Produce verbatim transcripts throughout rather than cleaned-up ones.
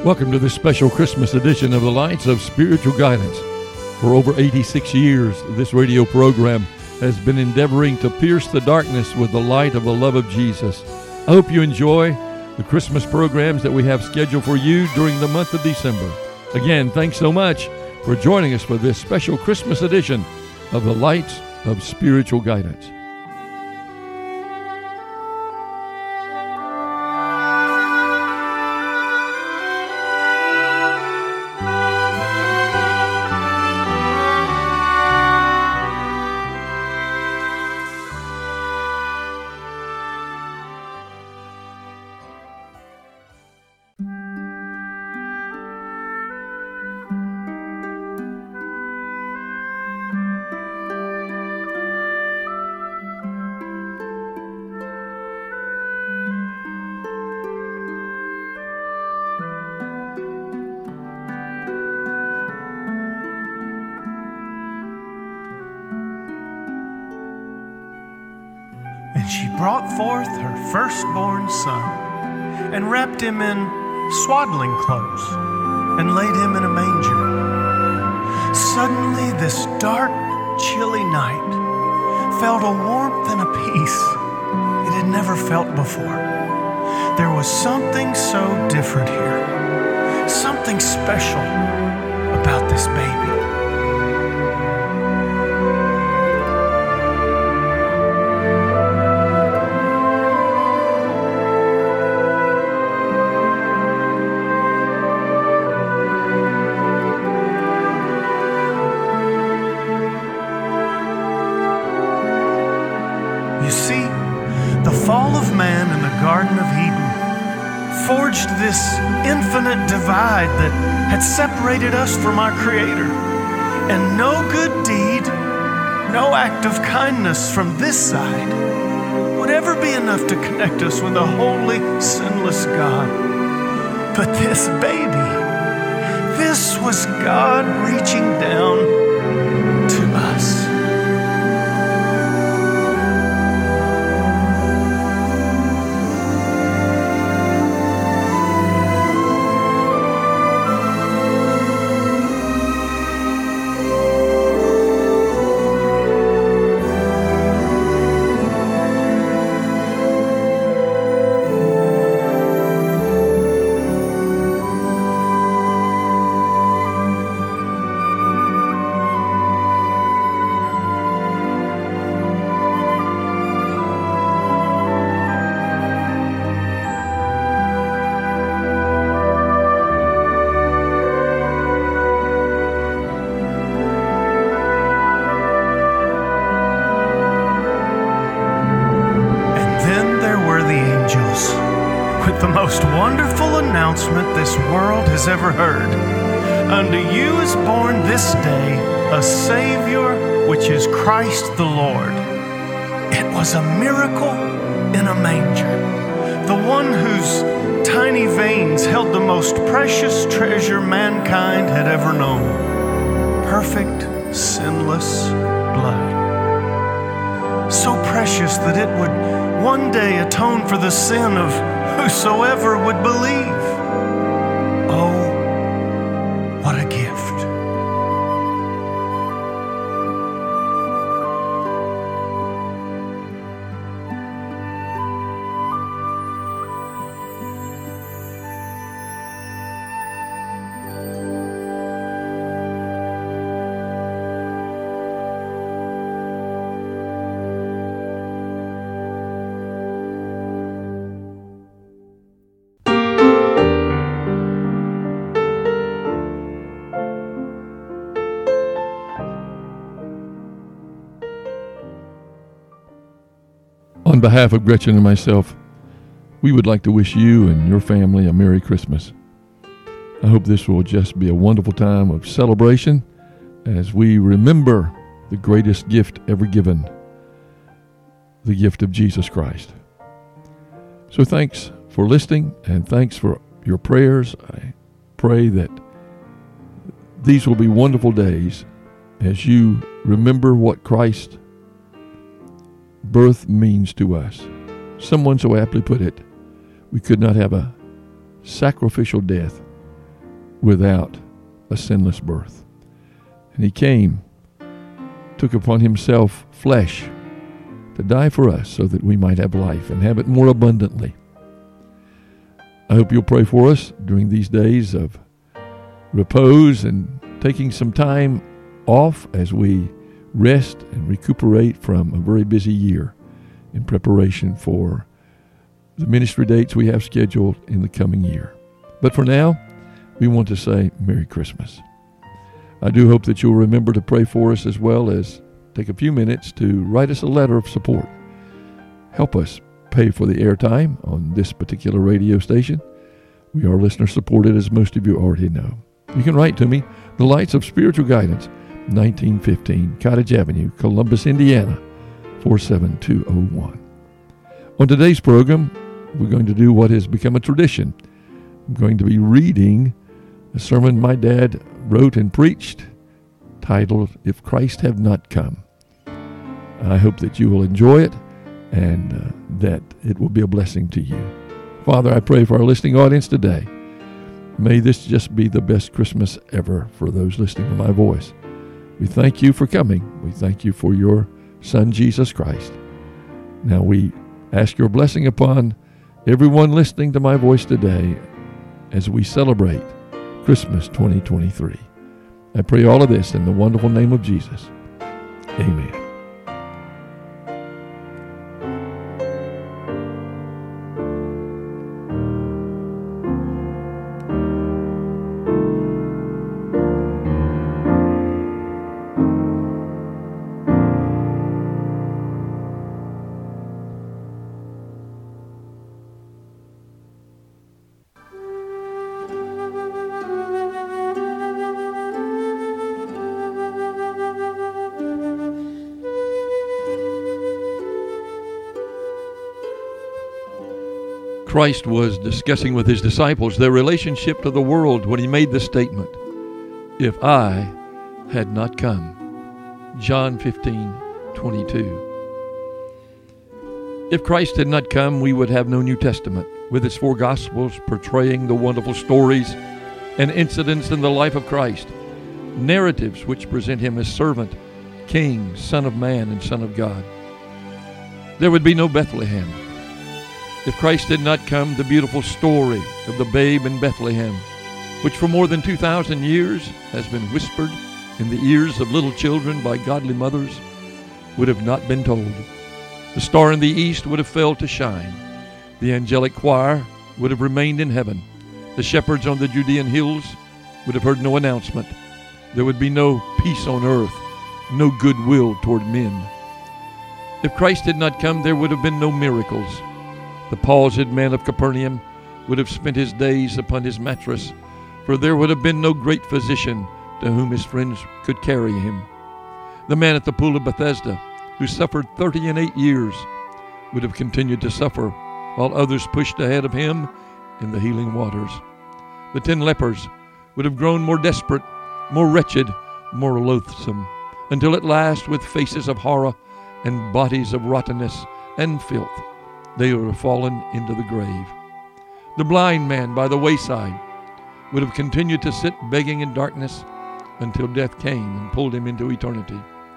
Welcome to this special Christmas edition of the Lights of Spiritual Guidance. For over eighty-six years, this radio program has been endeavoring to pierce the darkness with the light of the love of Jesus. I hope you enjoy the Christmas programs that we have scheduled for you during the month of December. Again, thanks so much for joining us for this special Christmas edition of the Lights of Spiritual Guidance. And she brought forth her firstborn son, and wrapped him in swaddling clothes, and laid him in a manger. Suddenly this dark, chilly night felt a warmth and a peace it had never felt before. There was something so different here, something special about this baby. You see, the fall of man in the Garden of Eden forged this infinite divide that had separated us from our Creator. And no good deed, no act of kindness from this side would ever be enough to connect us with a holy, sinless God. But this baby, this was God reaching down to us. With the most wonderful announcement this world has ever heard. Unto you is born this day a Savior, which is Christ the Lord. It was a miracle in a manger. The one whose tiny veins held the most precious treasure mankind had ever known. Perfect, sinless blood. So precious that it would one day atone for the sin of whosoever would believe. Oh, what a gift. On behalf of Gretchen and myself, we would like to wish you and your family a Merry Christmas. I hope this will just be a wonderful time of celebration as we remember the greatest gift ever given, the gift of Jesus Christ. So thanks for listening, and thanks for your prayers. I pray that these will be wonderful days as you remember what Christ's birth means to us. Someone so aptly put it, we could not have a sacrificial death without a sinless birth. And he came, took upon himself flesh to die for us so that we might have life and have it more abundantly. I hope you'll pray for us during these days of repose and taking some time off as we rest and recuperate from a very busy year in preparation for the ministry dates we have scheduled in the coming year. But for now, we want to say Merry Christmas. I do hope that you'll remember to pray for us, as well as take a few minutes to write us a letter of support. Help us pay for the airtime on this particular radio station. We are listener supported, as most of you already know. You can write to me, The Lights of Spiritual Guidance, nineteen fifteen Cottage Avenue, Columbus, Indiana, four seven two oh one. On today's program, we're going to do what has become a tradition. I'm going to be reading a sermon my dad wrote and preached titled, If Christ Have Not Come. I hope that you will enjoy it and uh, that it will be a blessing to you. Father, I pray for our listening audience today. May this just be the best Christmas ever for those listening to my voice. We thank you for coming. We thank you for your Son, Jesus Christ. Now we ask your blessing upon everyone listening to my voice today as we celebrate Christmas twenty twenty-three. I pray all of this in the wonderful name of Jesus. Amen. Christ was discussing with his disciples their relationship to the world when he made the statement, if I had not come. John fifteen twenty-two. If Christ had not come, we would have no New Testament, with its four Gospels portraying the wonderful stories and incidents in the life of Christ, narratives which present him as servant, king, son of man, and son of God. There would be no Bethlehem. If Christ did not come, the beautiful story of the babe in Bethlehem, which for more than two thousand years has been whispered in the ears of little children by godly mothers, would have not been told. The star in the east would have failed to shine. The angelic choir would have remained in heaven. The shepherds on the Judean hills would have heard no announcement. There would be no peace on earth, no goodwill toward men. If Christ had not come, there would have been no miracles. The palsied man of Capernaum would have spent his days upon his mattress, for there would have been no great physician to whom his friends could carry him. The man at the pool of Bethesda, who suffered thirty and eight years, would have continued to suffer, while others pushed ahead of him in the healing waters. The ten lepers would have grown more desperate, more wretched, more loathsome, until at last, with faces of horror and bodies of rottenness and filth, they would have fallen into the grave. The blind man by the wayside would have continued to sit begging in darkness until death came and pulled him into eternity.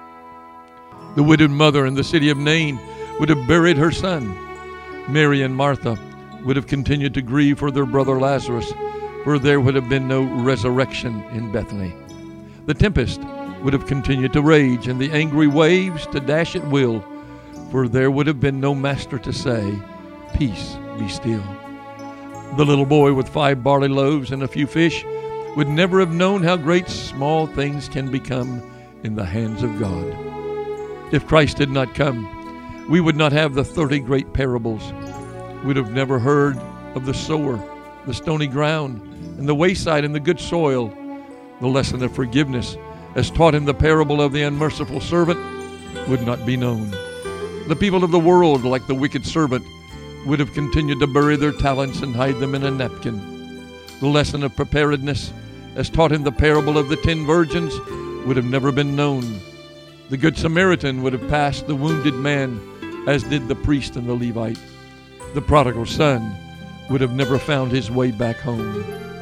The widowed mother in the city of Nain would have buried her son. Mary and Martha would have continued to grieve for their brother Lazarus, for there would have been no resurrection in Bethany. The tempest would have continued to rage, and the angry waves to dash at will, for there would have been no master to say, peace, be still. The little boy with five barley loaves and a few fish would never have known how great small things can become in the hands of God. If Christ did not come, we would not have the thirty great parables. We'd have never heard of the sower, the stony ground, and the wayside and the good soil. The lesson of forgiveness, as taught in the parable of the unmerciful servant, would not be known. The people of the world, like the wicked servant, would have continued to bury their talents and hide them in a napkin. The lesson of preparedness, as taught in the parable of the ten virgins, would have never been known. The Good Samaritan would have passed the wounded man, as did the priest and the Levite. The prodigal son would have never found his way back home.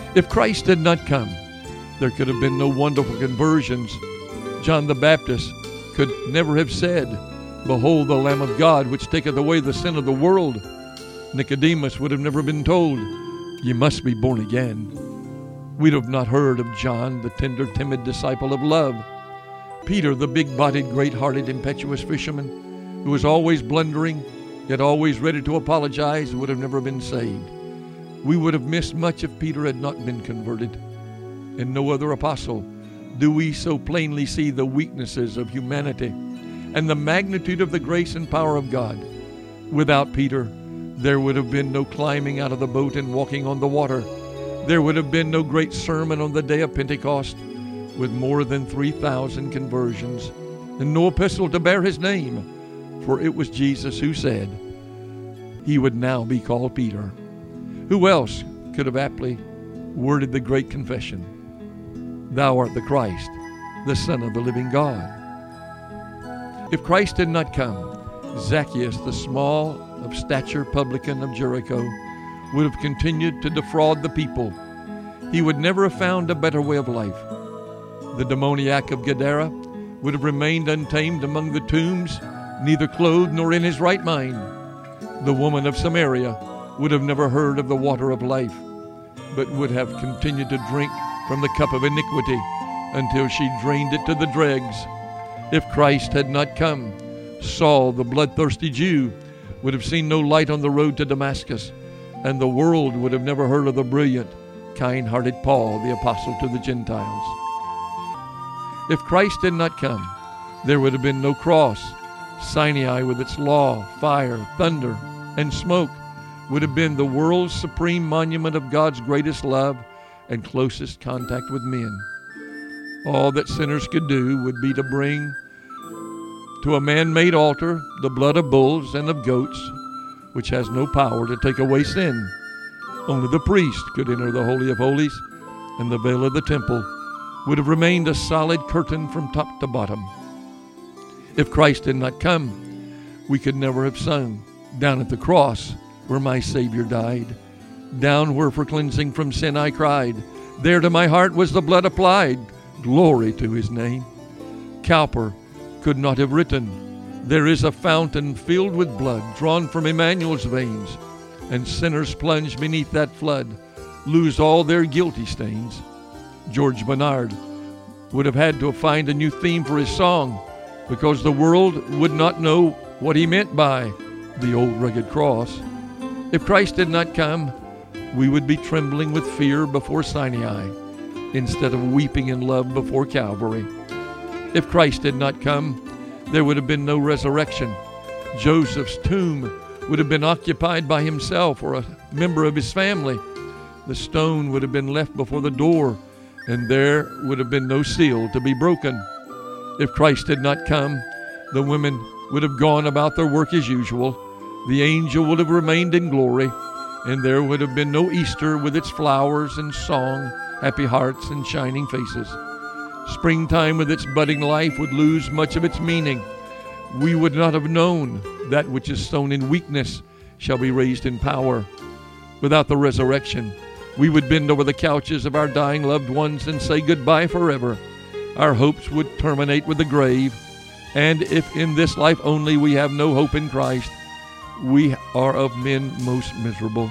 If Christ did not come, there could have been no wonderful conversions. John the Baptist could never have said, "Behold the Lamb of God, which taketh away the sin of the world." Nicodemus would have never been told, "You must be born again." We'd have not heard of John, the tender, timid disciple of love. Peter, the big-bodied, great-hearted, impetuous fisherman, who was always blundering, yet always ready to apologize, would have never been saved. We would have missed much if Peter had not been converted. In no other apostle do we so plainly see the weaknesses of humanity and the magnitude of the grace and power of God. Without Peter, there would have been no climbing out of the boat and walking on the water. There would have been no great sermon on the day of Pentecost with more than three thousand conversions, and no epistle to bear his name, for it was Jesus who said he would now be called Peter. Who else could have aptly worded the great confession, "Thou art the Christ, the Son of the living God"? If Christ did not come, Zacchaeus, the small of stature publican of Jericho, would have continued to defraud the people. He would never have found a better way of life. The demoniac of Gadara would have remained untamed among the tombs, neither clothed nor in his right mind. The woman of Samaria would have never heard of the water of life, but would have continued to drink from the cup of iniquity until she drained it to the dregs. If Christ had not come, Saul, the bloodthirsty Jew, would have seen no light on the road to Damascus, and the world would have never heard of the brilliant, kind-hearted Paul, the apostle to the Gentiles. If Christ did not come, there would have been no cross. Sinai, with its law, fire, thunder, and smoke, would have been the world's supreme monument of God's greatest love and closest contact with men. All that sinners could do would be to bring to a man-made altar the blood of bulls and of goats, which has no power to take away sin. Only the priest could enter the Holy of Holies, and the veil of the temple would have remained a solid curtain from top to bottom. If Christ did not come, we could never have sung, "Down at the cross where my Savior died, down where for cleansing from sin I cried, there to my heart was the blood applied, glory to his name." Cowper could not have written, "There is a fountain filled with blood drawn from Emmanuel's veins, and sinners plunged beneath that flood lose all their guilty stains." George Bernard would have had to find a new theme for his song, because the world would not know what he meant by the old rugged cross. If Christ did not come, we would be trembling with fear before Sinai instead of weeping in love before Calvary. If Christ did not come, there would have been no resurrection. Joseph's tomb would have been occupied by himself or a member of his family. The stone would have been left before the door, and there would have been no seal to be broken. If Christ did not come, the women would have gone about their work as usual. The angel would have remained in glory, and there would have been no Easter with its flowers and song, happy hearts and shining faces. Springtime with its budding life would lose much of its meaning. We would not have known that which is sown in weakness shall be raised in power. Without the resurrection, we would bend over the couches of our dying loved ones and say goodbye forever. Our hopes would terminate with the grave, and if in this life only we have no hope in Christ, we are of men most miserable.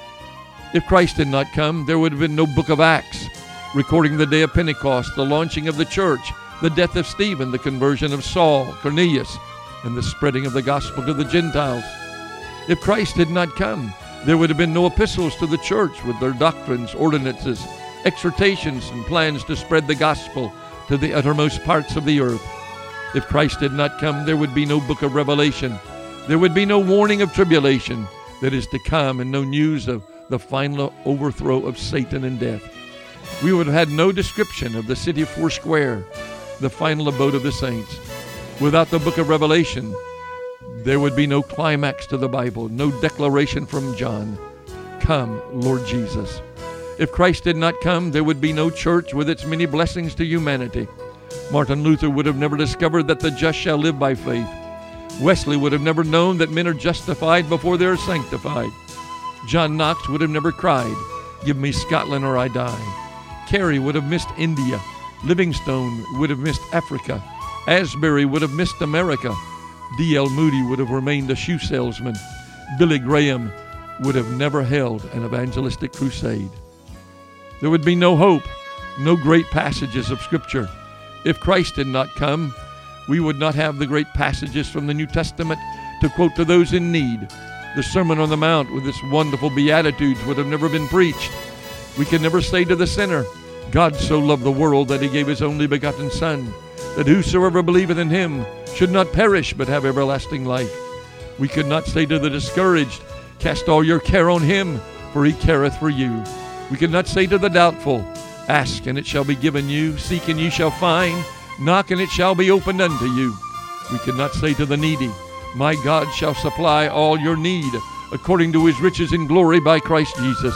If Christ did not come, there would have been no book of Acts, recording the day of Pentecost, the launching of the church, the death of Stephen, the conversion of Saul, Cornelius, and the spreading of the gospel to the Gentiles. If Christ did not come, there would have been no epistles to the church with their doctrines, ordinances, exhortations, and plans to spread the gospel to the uttermost parts of the earth. If Christ did not come, there would be no book of Revelation. There would be no warning of tribulation that is to come, and no news of the final overthrow of Satan and death. We would have had no description of the city of Foursquare, the final abode of the saints. Without the book of Revelation, there would be no climax to the Bible, no declaration from John, "Come, Lord Jesus." If Christ did not come, there would be no church with its many blessings to humanity. Martin Luther would have never discovered that the just shall live by faith. Wesley would have never known that men are justified before they are sanctified. John Knox would have never cried, Give me Scotland or I die. Carey would have missed India. Livingstone would have missed Africa. Asbury would have missed America. D L Moody would have remained a shoe salesman. Billy Graham would have never held an evangelistic crusade. There would be no hope, no great passages of Scripture. If Christ did not come, we would not have the great passages from the New Testament to quote to those in need. The Sermon on the Mount with its wonderful Beatitudes would have never been preached. We can never say to the sinner, God so loved the world that he gave his only begotten Son, that whosoever believeth in him should not perish but have everlasting life. We could not say to the discouraged, cast all your care on him, for he careth for you. We could not say to the doubtful, ask and it shall be given you, seek and ye shall find, knock and it shall be opened unto you. We could not say to the needy, my God shall supply all your need according to his riches in glory by Christ Jesus.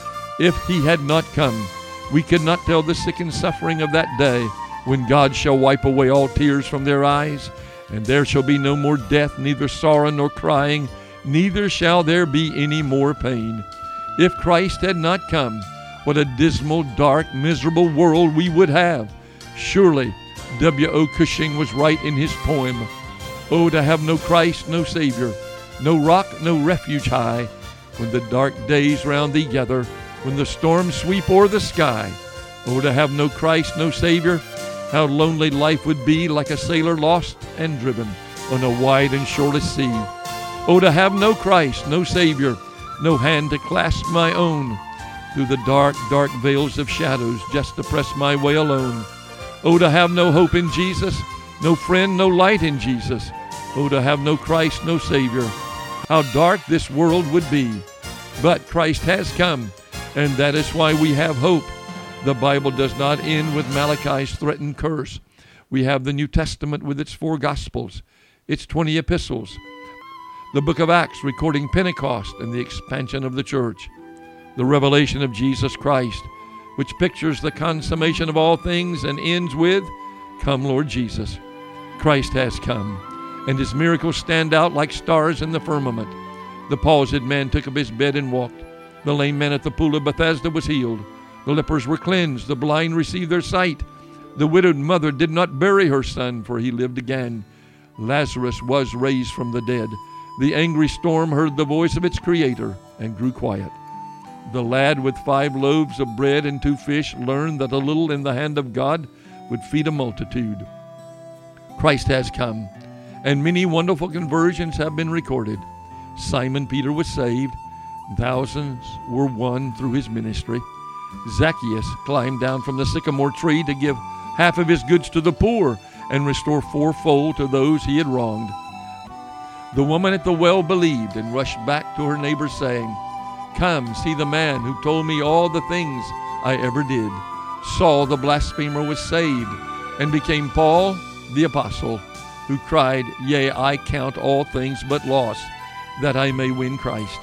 If he had not come, we could not tell the sick and suffering of that day when God shall wipe away all tears from their eyes, and there shall be no more death, neither sorrow nor crying, neither shall there be any more pain. If Christ had not come, what a dismal, dark, miserable world we would have. Surely W O Cushing was right in his poem, oh, to have no Christ, no Savior, no rock, no refuge high, when the dark days round thee gather, when the storms sweep o'er the sky. Oh, to have no Christ, no Savior, how lonely life would be, like a sailor lost and driven on a wide and shoreless sea. Oh, to have no Christ, no Savior, no hand to clasp my own, through the dark, dark veils of shadows, just to press my way alone. Oh, to have no hope in Jesus, no friend, no light in Jesus. Oh, to have no Christ, no Savior, how dark this world would be. But Christ has come, and that is why we have hope. The Bible does not end with Malachi's threatened curse. We have the New Testament with its four Gospels, its twenty epistles, the book of Acts recording Pentecost and the expansion of the church, the revelation of Jesus Christ, which pictures the consummation of all things and ends with, come Lord Jesus. Christ has come, and his miracles stand out like stars in the firmament. The palsied man took up his bed and walked. The lame man at the pool of Bethesda was healed. The lepers were cleansed. The blind received their sight. The widowed mother did not bury her son, for he lived again. Lazarus was raised from the dead. The angry storm heard the voice of its creator and grew quiet. The lad with five loaves of bread and two fish learned that a little in the hand of God would feed a multitude. Christ has come, and many wonderful conversions have been recorded. Simon Peter was saved. Thousands were won through his ministry. Zacchaeus climbed down from the sycamore tree to give half of his goods to the poor and restore fourfold to those he had wronged. The woman at the well believed and rushed back to her neighbors, saying, come, see the man who told me all the things I ever did. Saul the blasphemer was saved and became Paul the apostle, who cried, yea, I count all things but loss, that I may win Christ.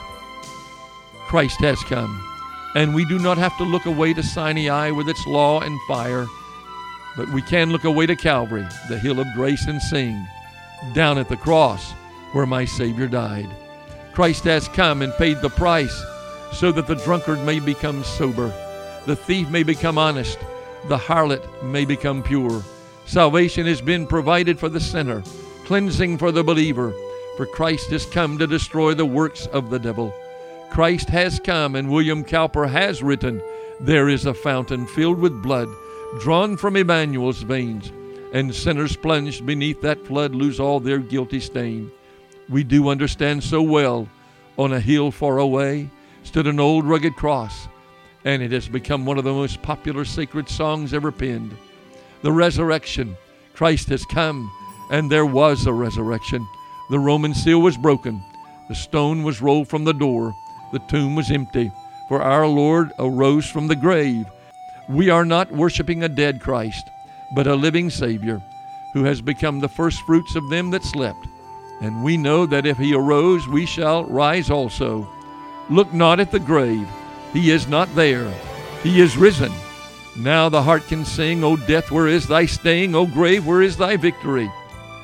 Christ has come, and we do not have to look away to Sinai with its law and fire, but we can look away to Calvary, the hill of grace, and sing, down at the cross where my Savior died. Christ has come and paid the price so that the drunkard may become sober, the thief may become honest, the harlot may become pure. Salvation has been provided for the sinner, cleansing for the believer, for Christ has come to destroy the works of the devil. Christ has come, and William Cowper has written, there is a fountain filled with blood, drawn from Emmanuel's veins, and sinners plunged beneath that flood lose all their guilty stain. We do understand so well, on a hill far away stood an old rugged cross, and it has become one of the most popular sacred songs ever penned. The resurrection. Christ has come, and there was a resurrection. The Roman seal was broken. The stone was rolled from the door. The tomb was empty, for our Lord arose from the grave. We are not worshiping a dead Christ, but a living Savior, who has become the first fruits of them that slept. And we know that if he arose, we shall rise also. Look not at the grave. He is not there. He is risen. Now the heart can sing, O death, where is thy sting? O grave, where is thy victory?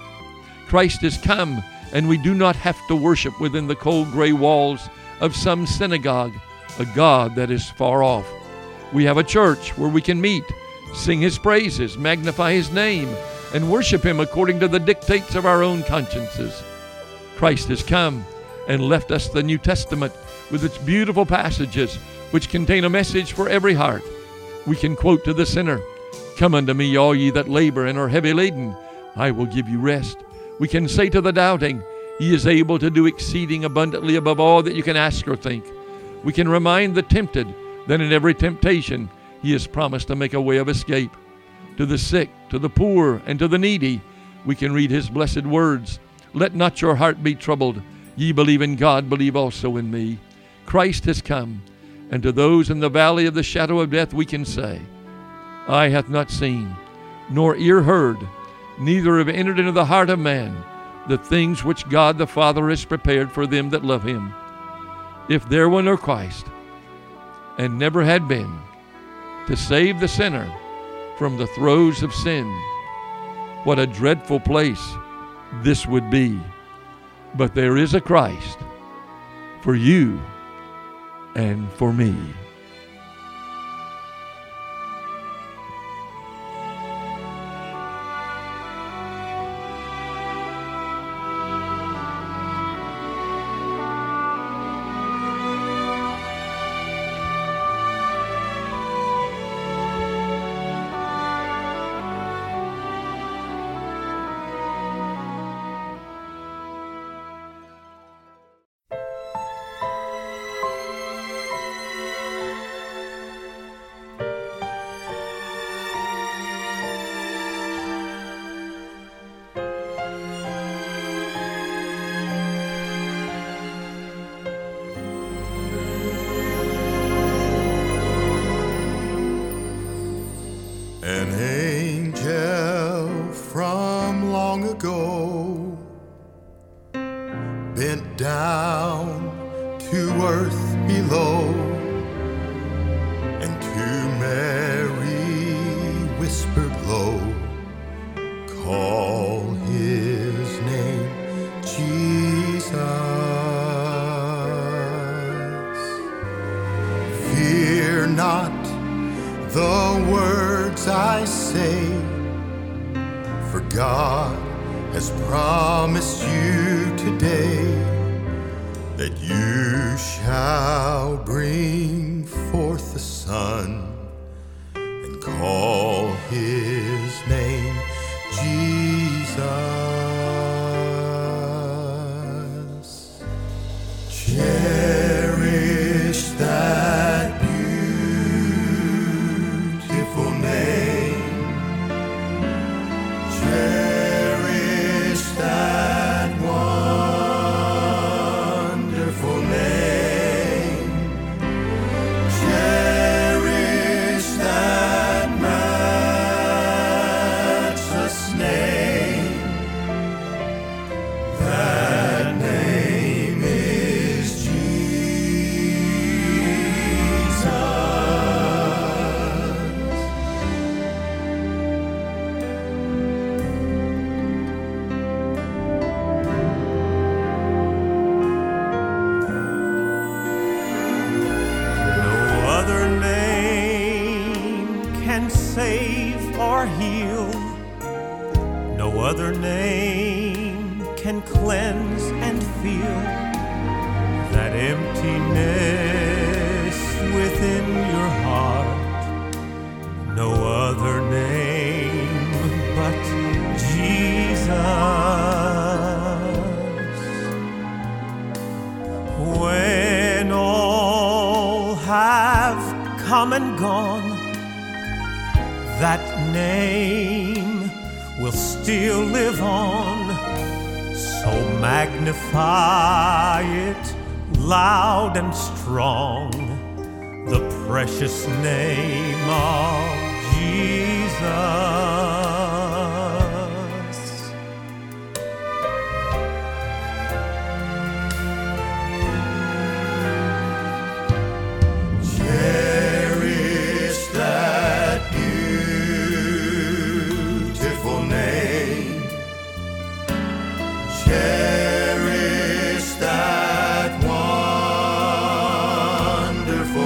Christ has come, and we do not have to worship within the cold gray walls of some synagogue a God that is far off. We have a church where we can meet, sing His praises, magnify His name, and worship Him according to the dictates of our own consciences. Christ has come and left us the New Testament with its beautiful passages which contain a message for every heart. We can quote to the sinner, "Come unto me, all ye that labor and are heavy laden, I will give you rest." We can say to the doubting, He is able to do exceeding abundantly above all that you can ask or think. We can remind the tempted that in every temptation He has promised to make a way of escape. To the sick, to the poor, and to the needy, we can read His blessed words. "Let not your heart be troubled. Ye believe in God, believe also in me." Christ has come, and to those in the valley of the shadow of death we can say, "Eye hath not seen, nor ear heard, neither have entered into the heart of man the things which God the Father has prepared for them that love Him." If there were no Christ, and never had been, to save the sinner from the throes of sin, what a dreadful place this would be. But there is a Christ for you and for me. An angel from long ago bent down to earth below, and to Mary whispered low, "Call His name Jesus. Fear not the words I say, for God has promised you today that you shall bring forth a son, and call His name Jesus. Cherish that beautiful name. Cherish that wonderful name. Cherish that matchless name. That name is Jesus. No other name can save or heal. No other name can cleanse and feel that emptiness within your heart. No other name but Jesus. When all have come and gone, that name will still live on. So magnify it loud and strong, the precious name of Jesus. Cherish that beautiful name. Cherish that wonderful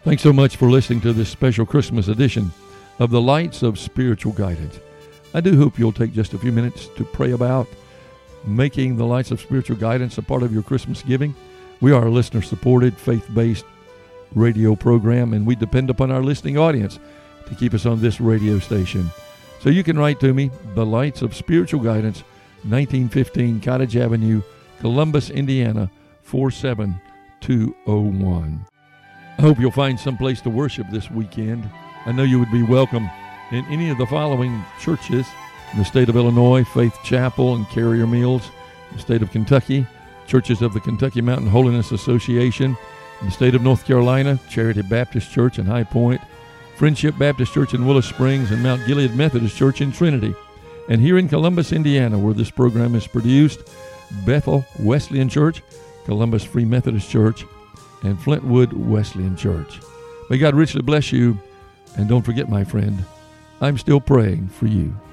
Thanks so much for listening to this special Christmas edition of the Lights of Spiritual Guidance. I do hope you'll take just a few minutes to pray about making the Lights of Spiritual Guidance a part of your Christmas giving. We are a listener-supported, faith-based radio program, and we depend upon our listening audience to keep us on this radio station. So you can write to me, The Lights of Spiritual Guidance, nineteen fifteen Cottage Avenue, Columbus, Indiana, four seven two oh one. I hope you'll find some place to worship this weekend. I know you would be welcome in any of the following churches: in the state of Illinois, Faith Chapel and Carrier Mills; in the state of Kentucky, Churches of the Kentucky Mountain Holiness Association; in the state of North Carolina, Charity Baptist Church in High Point; Friendship Baptist Church in Willow Springs; and Mount Gilead Methodist Church in Trinity. And here in Columbus, Indiana, where this program is produced, Bethel Wesleyan Church, Columbus Free Methodist Church, and Flintwood Wesleyan Church. May God richly bless you, and don't forget, my friend, I'm still praying for you.